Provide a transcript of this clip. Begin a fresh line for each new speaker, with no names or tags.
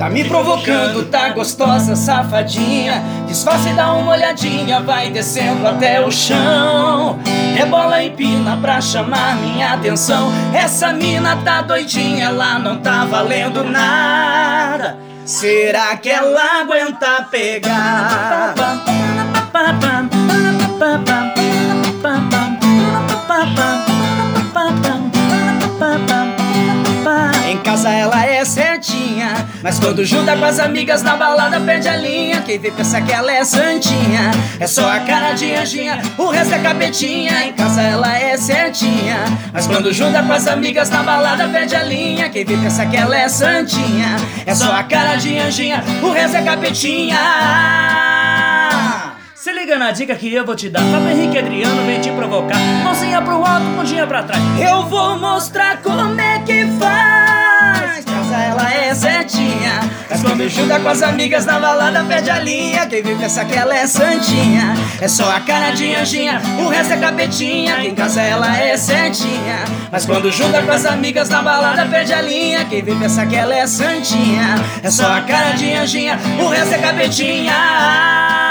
Tá me provocando, tá gostosa, safadinha. Disfarce e dá uma olhadinha, vai descendo até o chão. Rebola e empina pra chamar minha atenção. Essa mina tá doidinha, ela não tá valendo nada. Será que ela aguenta pegar? Em casa ela é certinha, mas quando junta com as amigas na balada perde a linha. Quem vê pensa que ela é santinha, é só a cara de anjinha, o resto é capetinha. Em casa ela é certinha, mas quando junta com as amigas na balada perde a linha. Quem vê pensa que ela é santinha, é só a cara de anjinha, o resto é capetinha.
Se liga na dica que eu vou te dar. Fábio Henrique Adriano vem te provocar. Mãozinha pro alto, bundinha pra trás.
Eu vou mostrar como é que faz. Casa ela é certinha, mas quando junta com as amigas na balada perde a linha. Quem vê pensa que ela é santinha, é só a cara de anjinha, o resto é capetinha. Em casa ela é certinha, mas quando junta com as amigas na balada perde a linha. Quem vê pensa que ela é santinha, é só a cara de anjinha, o resto é capetinha.